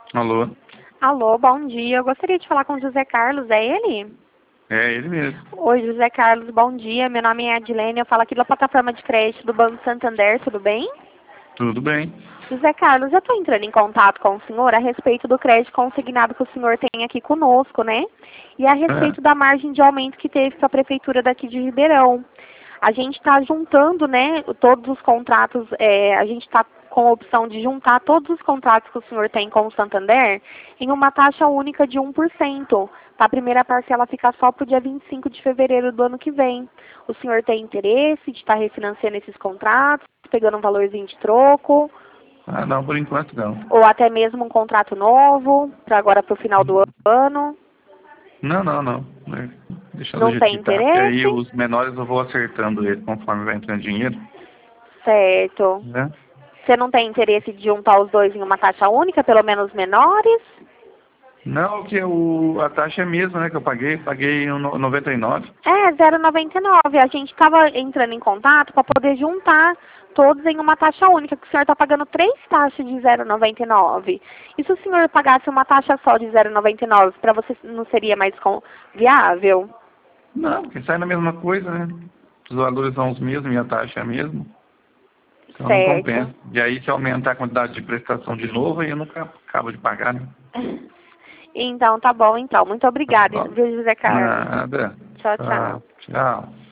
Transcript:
Alô? Alô, bom dia. Eu gostaria de falar com o José Carlos, é ele? É ele mesmo. Oi, José Carlos, bom dia. Meu nome é Adilene, eu falo aqui da plataforma de crédito do Banco Santander, tudo bem? Tudo bem? José Carlos, eu estou entrando em contato com o senhor a respeito do crédito consignado que o senhor tem aqui conosco, né? E a É. respeito da margem de aumento que teve para a prefeitura daqui de Ribeirão. A gente está juntando, né, todos os contratos, a gente está com a opção de juntar todos os contratos que o senhor tem com o Santander em uma taxa única de 1%. A primeira parcela fica só para o dia 25 de fevereiro do ano que vem. O senhor tem interesse de estar refinanciando esses contratos, pegando um valorzinho de troco, Ah, não, por enquanto não. ou até mesmo um contrato novo, para agora para o final do ano? Não, não, não. Deixa do Não jeito tem que tá, porque aí interesse? os menores eu vou acertando ele conforme vai entrando dinheiro, Certo. né? Você não tem interesse de juntar os dois em uma taxa única, pelo menos menores? Não, que a taxa é a mesma, né, que eu paguei 99. É, 0,99. A gente estava entrando em contato para poder juntar todos em uma taxa única, que o senhor está pagando 3 taxas de 0,99. E se o senhor pagasse uma taxa só de 0,99, para você não seria mais viável? Não, porque sai na mesma coisa, né? Os valores são os mesmos e a taxa é a mesma. Então não Certo. compensa. E aí se aumentar a quantidade de prestação de novo, aí eu nunca acabo de pagar, né? Então, tá bom, então. Muito Tá obrigada, bom? viu, José Carlos? Nada. Tchau, tchau. Tchau. Tchau.